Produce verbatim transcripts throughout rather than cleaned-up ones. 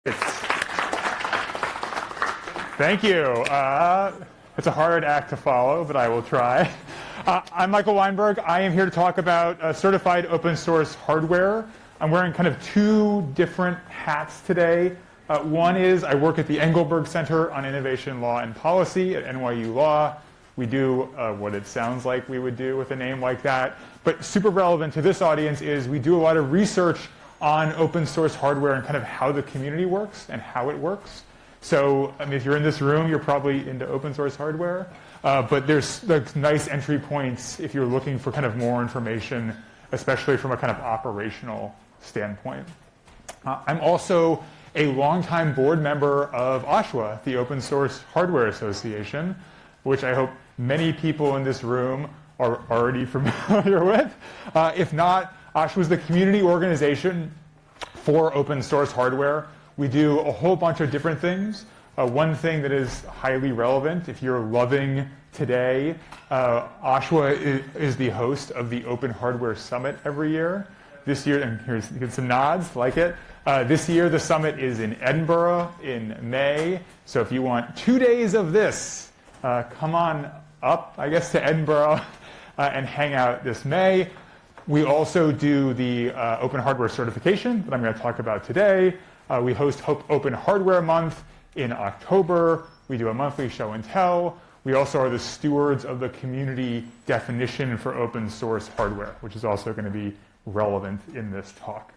Thank you. Uh, it's a hard act to follow, but I will try. Uh, I'm Michael Weinberg. I am here to talk about uh, certified open source hardware. I'm wearing kind of two different hats today. Uh, one is I work at the Engelberg Center on Innovation Law and Policy at N Y U Law. We do uh, what it sounds like we would do with a name like that. But super relevant to this audience is we do a lot of research on open source hardware and kind of how the community works and how it works. So I mean, if you're in this room, you're probably into open source hardware. Uh, but there's like, nice entry points if you're looking for kind of more information, especially from a kind of operational standpoint. Uh, I'm also a longtime board member of OSHWA, the Open Source Hardware Association, which I hope many people in this room are already familiar with. Uh, if not, OSHWA is the community organization for open source hardware. We do a whole bunch of different things. Uh, one thing that is highly relevant, if you're loving today, uh, OSHWA is, is the host of the Open Hardware Summit every year. This year, and here's you get some nods, like it. Uh, this year, the summit is in Edinburgh in May. So if you want two days of this, uh, come on up, I guess, to Edinburgh uh, and hang out this May. We also do the uh, Open Hardware certification that I'm going to talk about today. Uh, we host Hope Open Hardware Month in October. We do a monthly show and tell. We also are the stewards of the community definition for open source hardware, which is also going to be relevant in this talk.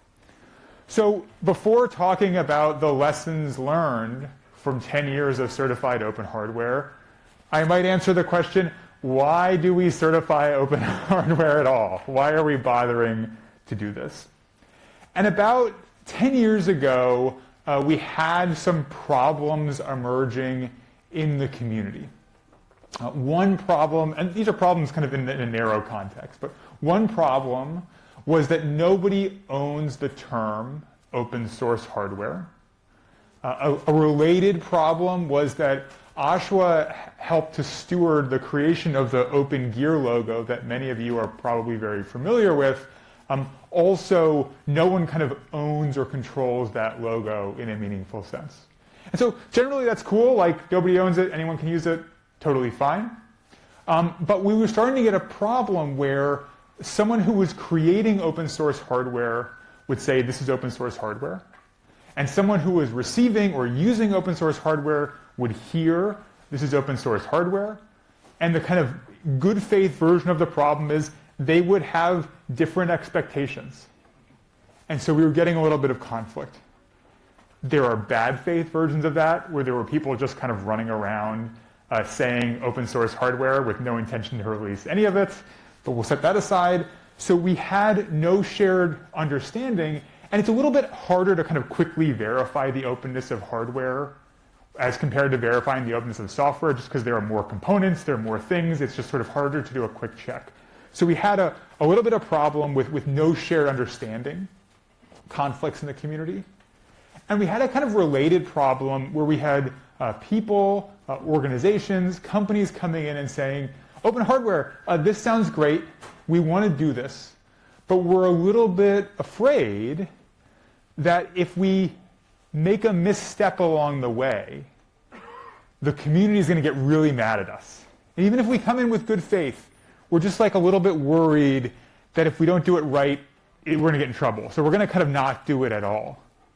So before talking about the lessons learned from ten years of certified open hardware, I might answer the question, why do we certify open hardware at all? Why are we bothering to do this? And about ten years ago, uh, we had some problems emerging in the community. Uh, one problem, and these are problems kind of in, in a narrow context, but one problem was that nobody owns the term open source hardware. Uh, a, a related problem was that OSHWA helped to steward the creation of the Open Gear logo that many of you are probably very familiar with. Um, also, no one kind of owns or controls that logo in a meaningful sense. And so generally that's cool, like nobody owns it, anyone can use it, totally fine. Um, but we were starting to get a problem where someone who was creating open source hardware would say this is open source hardware. And someone who was receiving or using open source hardware would hear this is open source hardware. And the kind of good faith version of the problem is they would have different expectations. And so we were getting a little bit of conflict. There are bad faith versions of that where there were people just kind of running around uh, saying open source hardware with no intention to release any of it. But we'll set that aside. So we had no shared understanding, and it's a little bit harder to kind of quickly verify the openness of hardware as compared to verifying the openness of software, just because there are more components, there are more things, it's just sort of harder to do a quick check. So we had a, a little bit of problem with, with no shared understanding, conflicts in the community. And we had a kind of related problem where we had uh, people, uh, organizations, companies coming in and saying, open hardware, uh, this sounds great, we want to do this, but we're a little bit afraid that if we make a misstep along the way, the community is going to get really mad at us. And even if we come in with good faith, we're just like a little bit worried that if we don't do it right, it, we're going to get in trouble. So we're going to kind of not do it at all.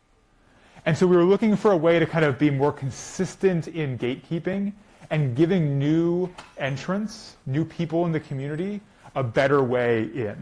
And so we were looking for a way to kind of be more consistent in gatekeeping and giving new entrants, new people in the community, a better way in.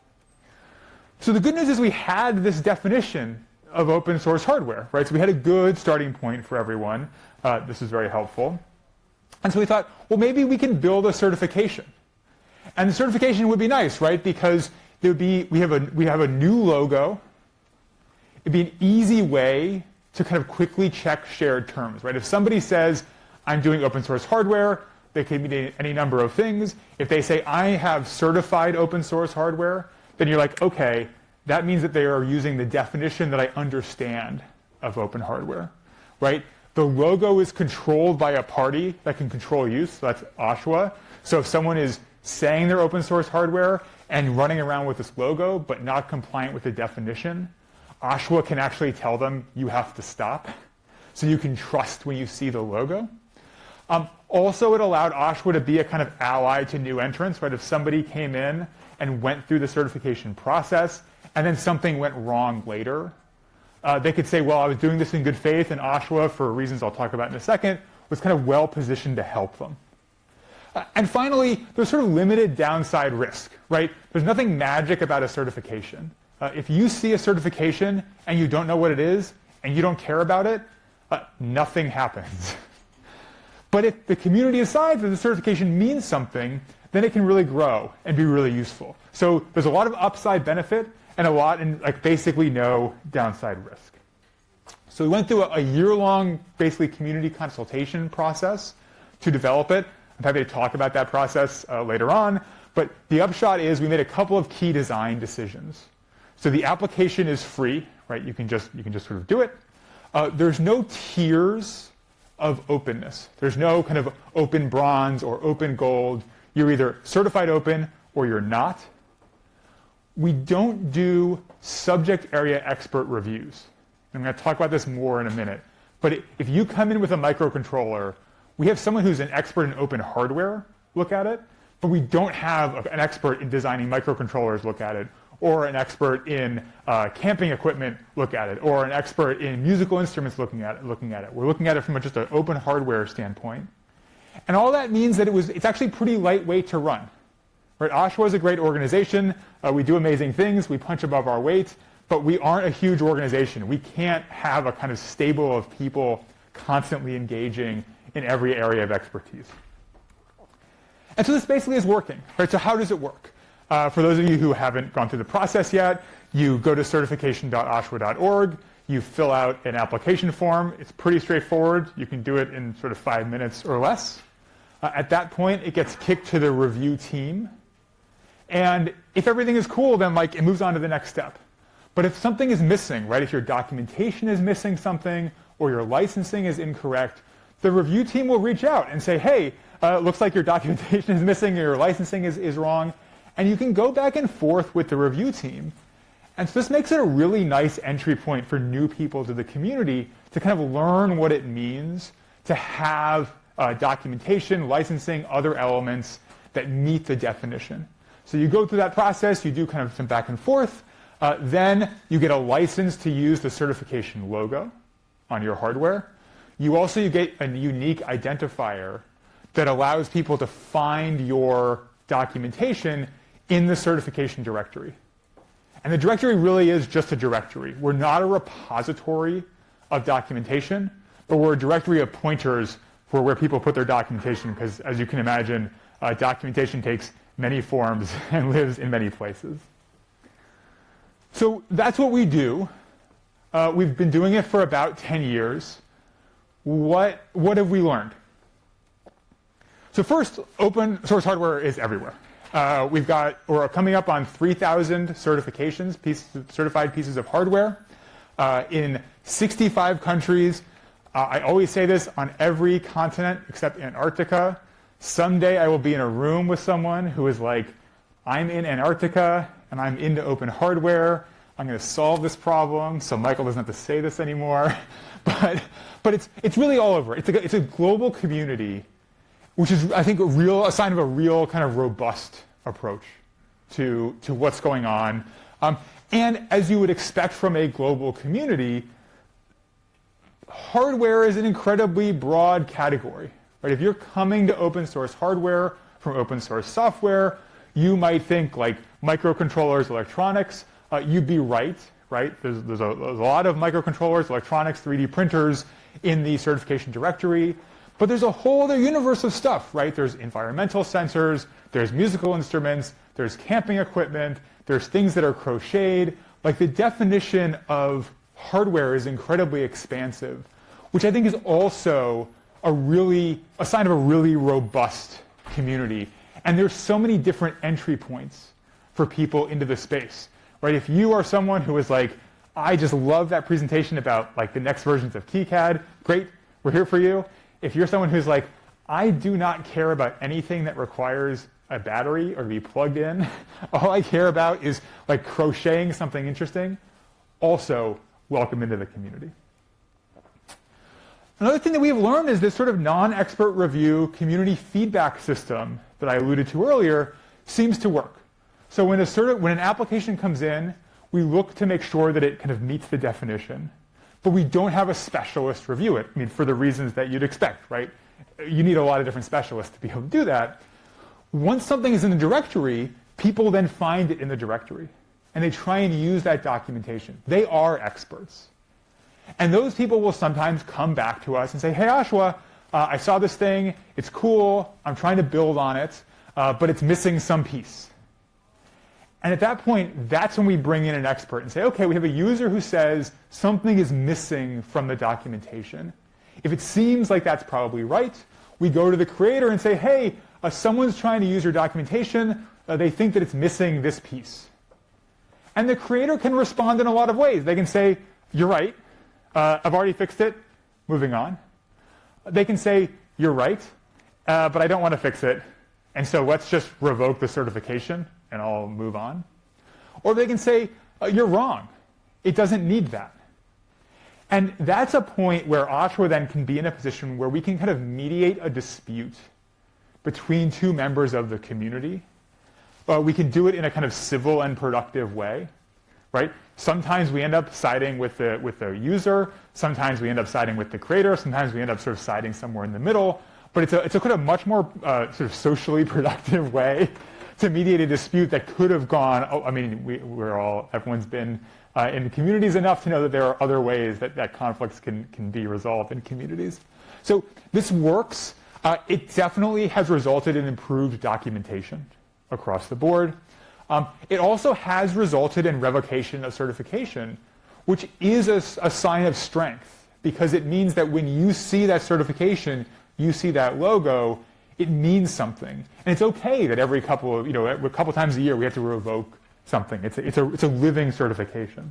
So the good news is we had this definition of open source hardware, right? So we had a good starting point for everyone. Uh, this is very helpful. And so we thought, well, maybe we can build a certification. And the certification would be nice, right? Because there would be, we have a, we have a new logo. It'd be an easy way to kind of quickly check shared terms, right? If somebody says, I'm doing open source hardware, they can mean any number of things. If they say, I have certified open source hardware, then you're like, okay, that means that they are using the definition that I understand of open hardware, right? The logo is controlled by a party that can control use, so that's OSHWA. So if someone is saying they're open source hardware and running around with this logo but not compliant with the definition, Oshawa can actually tell them you have to stop, so you can trust when you see the logo. Um, also, it allowed Oshawa to be a kind of ally to new entrants, right? If somebody came in and went through the certification process, and then something went wrong later, uh, they could say, well, I was doing this in good faith, and Oshawa, for reasons I'll talk about in a second, was kind of well positioned to help them. Uh, and finally, there's sort of limited downside risk, right? There's nothing magic about a certification. Uh, if you see a certification and you don't know what it is, and you don't care about it, uh, nothing happens. But if the community decides that the certification means something, then it can really grow and be really useful. So there's a lot of upside benefit and a lot in like basically no downside risk. So we went through a, a year-long basically community consultation process to develop it. I'm happy to talk about that process uh, later on, but the upshot is we made a couple of key design decisions. So the application is free, right? You can just you can just sort of do it. Uh, there's no tiers of openness. There's no kind of open bronze or open gold. You're either certified open or you're not. We don't do subject area expert reviews. I'm going to talk about this more in a minute. But if you come in with a microcontroller, we have someone who's an expert in open hardware look at it, but we don't have an expert in designing microcontrollers look at it, or an expert in uh, camping equipment look at it, or an expert in musical instruments looking at it. Looking at it. We're looking at it from a, just an open hardware standpoint. And all that means that it was, it's actually pretty lightweight to run. Right? Oshawa is a great organization. Uh, we do amazing things. We punch above our weight. But we aren't a huge organization. We can't have a kind of stable of people constantly engaging in every area of expertise. And so this basically is working. Right? So how does it work? Uh, for those of you who haven't gone through the process yet, you go to certification dot oshawa dot org, you fill out an application form. It's pretty straightforward. You can do it in sort of five minutes or less. Uh, at that point, it gets kicked to the review team. And if everything is cool, then like it moves on to the next step. But if something is missing, right, if your documentation is missing something or your licensing is incorrect, the review team will reach out and say, hey, uh, looks like your documentation is missing or your licensing is, is wrong. And you can go back and forth with the review team. And so this makes it a really nice entry point for new people to the community to kind of learn what it means to have uh, documentation, licensing, other elements that meet the definition. So you go through that process, you do kind of some back and forth, uh, then you get a license to use the certification logo on your hardware. You also you get a unique identifier that allows people to find your documentation in the certification directory. And the directory really is just a directory. We're not a repository of documentation, but we're a directory of pointers for where people put their documentation, because as you can imagine, uh, documentation takes many forms and lives in many places. So that's what we do. Uh, we've been doing it for about ten years. What, what have we learned? So first, open source hardware is everywhere. Uh, we've got, we're coming up on three thousand certifications, pieces, certified pieces of hardware uh, in sixty-five countries. Uh, I always say this, on every continent except Antarctica. Someday I will be in a room with someone who is like, I'm in Antarctica and I'm into open hardware. I'm going to solve this problem, so Michael doesn't have to say this anymore. but but it's, it's really all over. It's a, it's a global community, which is, I think, a real a sign of a real kind of robust approach to, to what's going on. Um, and as you would expect from a global community, hardware is an incredibly broad category. Right? If you're coming to open source hardware from open source software, you might think like microcontrollers, electronics. Uh, you'd be right. Right? There's, there's, a, there's a lot of microcontrollers, electronics, three D printers in the certification directory. But there's a whole other universe of stuff, right? There's environmental sensors, there's musical instruments, there's camping equipment, there's things that are crocheted. Like the definition of hardware is incredibly expansive, which I think is also a really, a sign of a really robust community. And there's so many different entry points for people into the space, right? If you are someone who is like, I just love that presentation about like the next versions of KiCad, great, we're here for you. If you're someone who's like, I do not care about anything that requires a battery or to be plugged in, all I care about is like crocheting something interesting, also welcome into the community. Another thing that we have learned is this sort of non-expert review community feedback system that I alluded to earlier seems to work. So when, a sort of, when an application comes in, we look to make sure that it kind of meets the definition, but we don't have a specialist review it. I mean, for the reasons that you'd expect, right? You need a lot of different specialists to be able to do that. Once something is in the directory, people then find it in the directory, and they try and use that documentation. They are experts. And those people will sometimes come back to us and say, hey, Ashwa, uh, I saw this thing. It's cool. I'm trying to build on it, uh, but it's missing some piece. And at that point, that's when we bring in an expert and say, okay, we have a user who says something is missing from the documentation. If it seems like that's probably right, we go to the creator and say, hey, uh, someone's trying to use your documentation. Uh, they think that it's missing this piece. And the creator can respond in a lot of ways. They can say, you're right. Uh, I've already fixed it. Moving on. They can say, you're right, uh, but I don't want to fix it. And so let's just revoke the certification and I'll move on. Or they can say, uh, you're wrong. It doesn't need that. And that's a point where Ashwa then can be in a position where we can kind of mediate a dispute between two members of the community. Uh, we can do it in a kind of civil and productive way, right? Sometimes we end up siding with the, with the user. Sometimes we end up siding with the creator. Sometimes we end up sort of siding somewhere in the middle. But it's a, it's a kind of much more uh, sort of socially productive way to mediate a dispute that could have gone, oh, I mean, we, we're all, everyone's been uh, in communities enough to know that there are other ways that, that conflicts can, can be resolved in communities. So this works. Uh, it definitely has resulted in improved documentation across the board. Um, it also has resulted in revocation of certification, which is a, a sign of strength, because it means that when you see that certification, you see that logo, it means something. And it's okay that every couple of, you know, a couple times a year we have to revoke something. It's a, it's a, it's a living certification.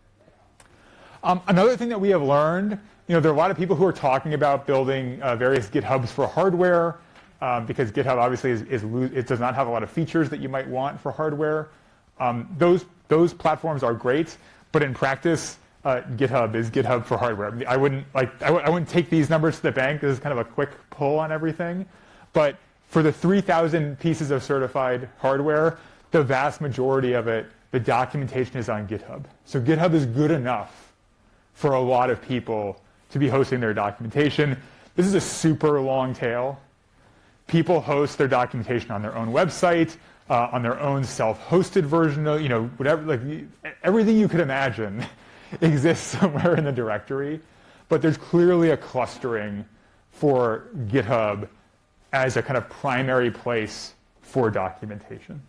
Um, another thing that we have learned, you know, there are a lot of people who are talking about building uh, various GitHubs for hardware. Um, because GitHub obviously is, is it does not have a lot of features that you might want for hardware. Um, those those platforms are great, but in practice, uh, GitHub is GitHub for hardware. I, mean, I wouldn't like I, w I wouldn't take these numbers to the bank. This is kind of a quick pull on everything, but for the three thousand pieces of certified hardware, the vast majority of it, the documentation is on GitHub. So GitHub is good enough for a lot of people to be hosting their documentation. This is a super long tail. People host their documentation on their own website, uh, on their own self-hosted version of, you know, whatever, like everything you could imagine exists somewhere in the directory. But there's clearly a clustering for GitHub as a kind of primary place for documentation.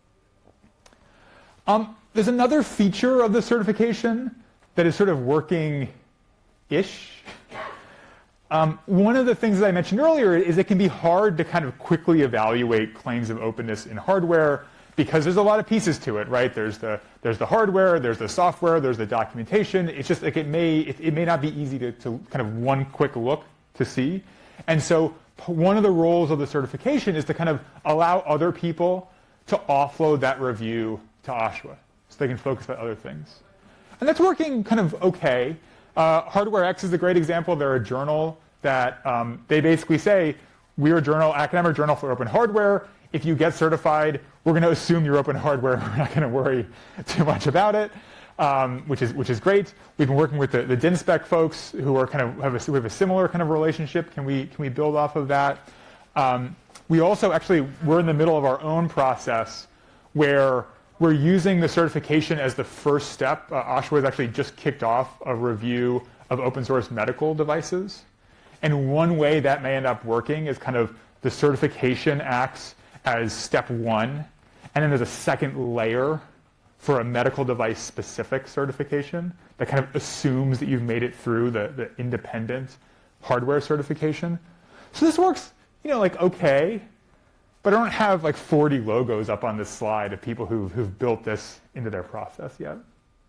Um, there's another feature of the certification that is sort of working-ish. Um, one of the things that I mentioned earlier is it can be hard to kind of quickly evaluate claims of openness in hardware because there's a lot of pieces to it, right? There's the there's the hardware, there's the software, there's the documentation. It's just like it may it, it may not be easy to, to kind of one quick look to see. And so one of the roles of the certification is to kind of allow other people to offload that review to Ashwa so they can focus on other things. And that's working kind of okay. Uh, HardwareX is a great example. They're a journal that um, they basically say, we're a journal, academic journal for open hardware. If you get certified, we're going to assume you're open hardware. We're not going to worry too much about it, um, which is which is great. We've been working with the, the DINSpec folks who are kind of have a, we have a similar kind of relationship. Can we can we build off of that? Um, we also actually we're in the middle of our own process where we're using the certification as the first step. Uh, Ashwa has actually just kicked off a review of open source medical devices. And one way that may end up working is kind of the certification acts as step one. And then there's a second layer for a medical device specific certification that kind of assumes that you've made it through the, the independent hardware certification. So this works, you know, like okay. But I don't have like forty logos up on this slide of people who've, who've built this into their process yet.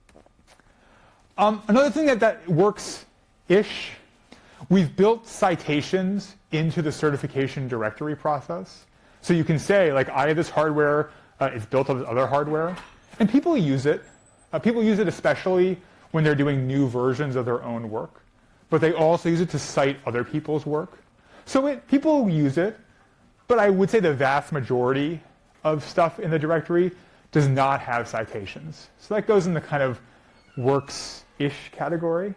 Um, another thing that, that works-ish, we've built citations into the certification directory process. So you can say, like, I have this hardware, uh, it's built on this other hardware, and people use it. Uh, people use it especially when they're doing new versions of their own work, but they also use it to cite other people's work. So it, people use it, but I would say the vast majority of stuff in the directory does not have citations. So that goes in the kind of works-ish category.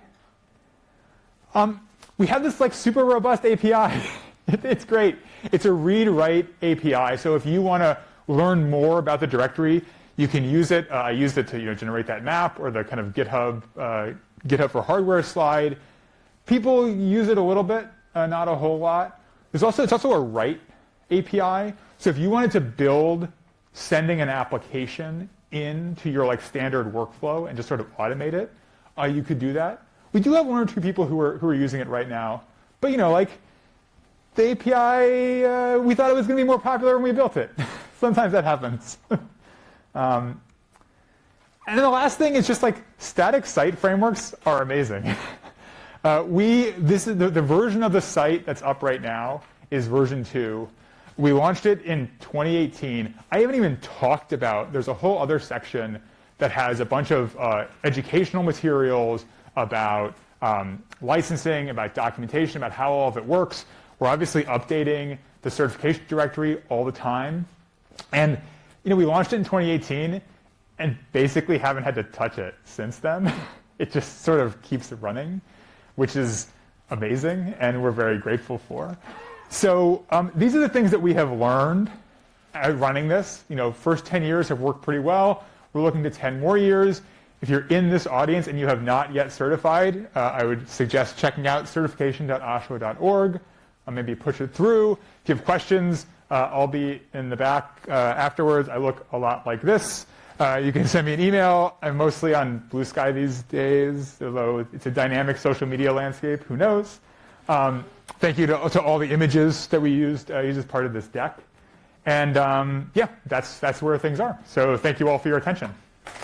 Um, we have this like super robust A P I. it, it's great. It's a read-write A P I. So if you want to learn more about the directory, you can use it. Uh, I used it to you know, generate that map or the kind of GitHub, uh, GitHub for hardware slide. People use it a little bit, uh, not a whole lot. There's also, it's also a write A P I. So if you wanted to build sending an application into your like standard workflow and just sort of automate it, uh, you could do that. We do have one or two people who are who are using it right now, but you know, like the A P I, uh, we thought it was going to be more popular when we built it. Sometimes that happens. um, and then the last thing is just like static site frameworks are amazing. uh, we this is the, the version of the site that's up right now is version two. We launched it in twenty eighteen. I haven't even talked about, there's a whole other section that has a bunch of uh, educational materials about um, licensing, about documentation, about how all of it works. We're obviously updating the certification directory all the time. And you know, we launched it in twenty eighteen and basically haven't had to touch it since then. It just sort of keeps running, which is amazing and we're very grateful for. So um, these are the things that we have learned at running this. You know, first ten years have worked pretty well. We're looking to ten more years. If you're in this audience and you have not yet certified, uh, I would suggest checking out certification dot O S H W dot org. Uh, maybe push it through. If you have questions, uh, I'll be in the back uh, afterwards. I look a lot like this. Uh, you can send me an email. I'm mostly on Blue Sky these days, although it's a dynamic social media landscape. Who knows? Um, thank you to, to all the images that we used, uh, used as part of this deck. And um, yeah, that's, that's where things are. So thank you all for your attention.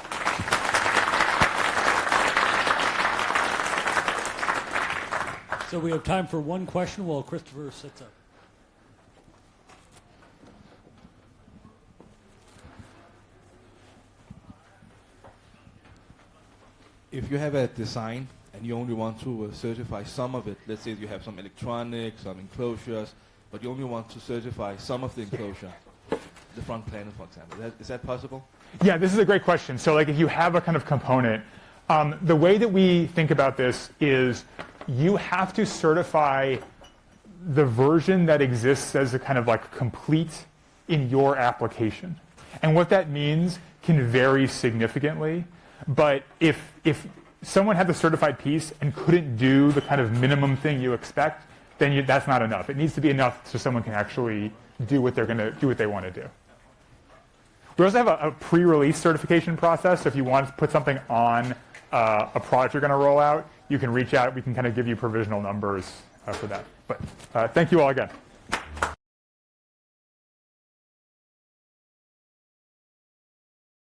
So we have time for one question while Christopher sits up. If you have a design and you only want to uh, certify some of it, let's say you have some electronics, some enclosures, but you only want to certify some of the enclosure, the front panel, for example. Is that, is that possible? Yeah, this is a great question. So like if you have a kind of component, um, the way that we think about this is you have to certify the version that exists as a kind of like complete in your application. And what that means can vary significantly. But if, if someone had the certified piece and couldn't do the kind of minimum thing you expect, then you, that's not enough. It needs to be enough so someone can actually do what they're going to do what they want to do. We also have a, a pre-release certification process. So if you want to put something on uh, a product you're going to roll out, you can reach out. We can kind of give you provisional numbers uh, for that. But uh, thank you all again.